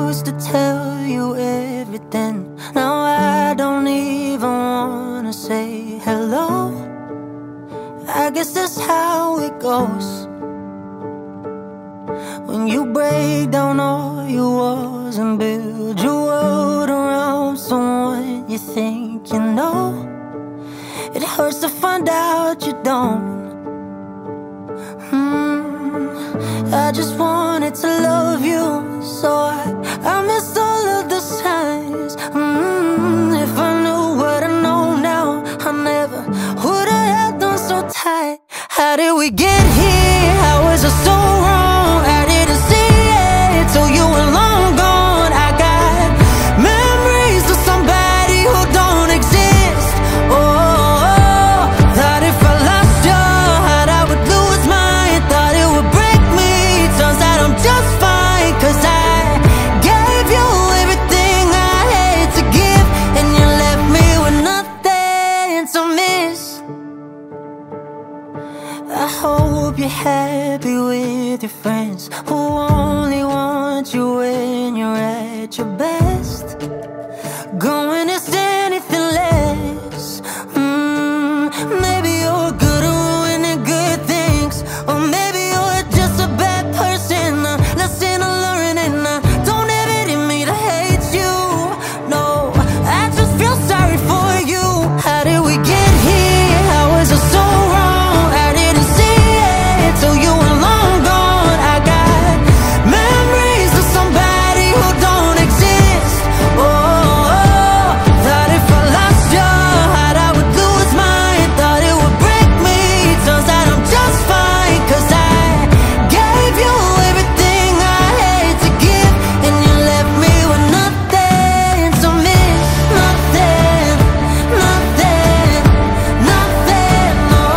used to tell you everything. Now I don't even wanna say hello. I guess that's how it goes. When you break down all your walls and build your world around someone you think you know, it hurts to find out you don't. I just wanted to love you, so I missed all of the signs. If I knew what I know now, I never would've held on so tight. How did we get here? How was I so wrong? I didn't see it till you were long gone. I got memories of somebody who don't exist. Oh, thought if I lost your heart I would lose mine. Thought it would break me. Turns out I'm just fine, 'cause I gave you everything I had to give, and you left me with nothing to miss. I hope you're happy with your friends who only want you when you're at your best. Going is anything less. Maybe you're good at ruining good things, or maybe you're just a bad person. Lesson I learned, and I don't have it in me to hate you. No, I just feel sorry for you. How did we get here? How was I so wrong? I didn't see it till you were long gone. I got memories of somebody who don't exist. Oh, thought if I lost your heart I would lose mine. Thought it would break me. Turns out I'm just fine, 'cause I gave you everything I had to give, and you left me with nothing to miss. Nothing, nothing, nothing, no.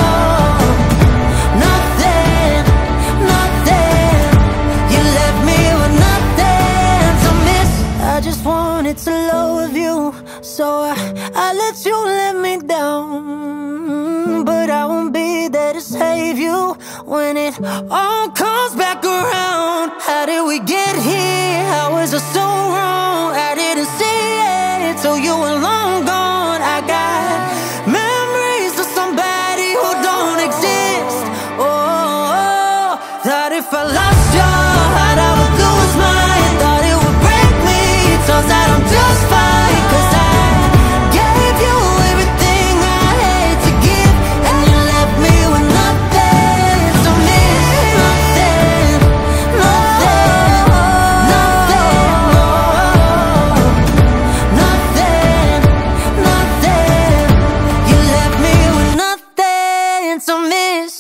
Nothing, nothing. You left me with nothing to miss. I just wanted to love you, so I let you let me down. But I won't be there to save you when it all comes back around. How did we get here? How was I so wrong? I didn't see it till you were long gone. I got memories of somebody who don't exist. Oh, thought if I lost your heart I would lose mine. Thought it would break me. Turns out I'm just fine, 'cause I gave you everything I had to give, and you left me with nothing to miss. Nothing, nothing, nothing, no. Nothing, nothing. You left me with nothing to miss.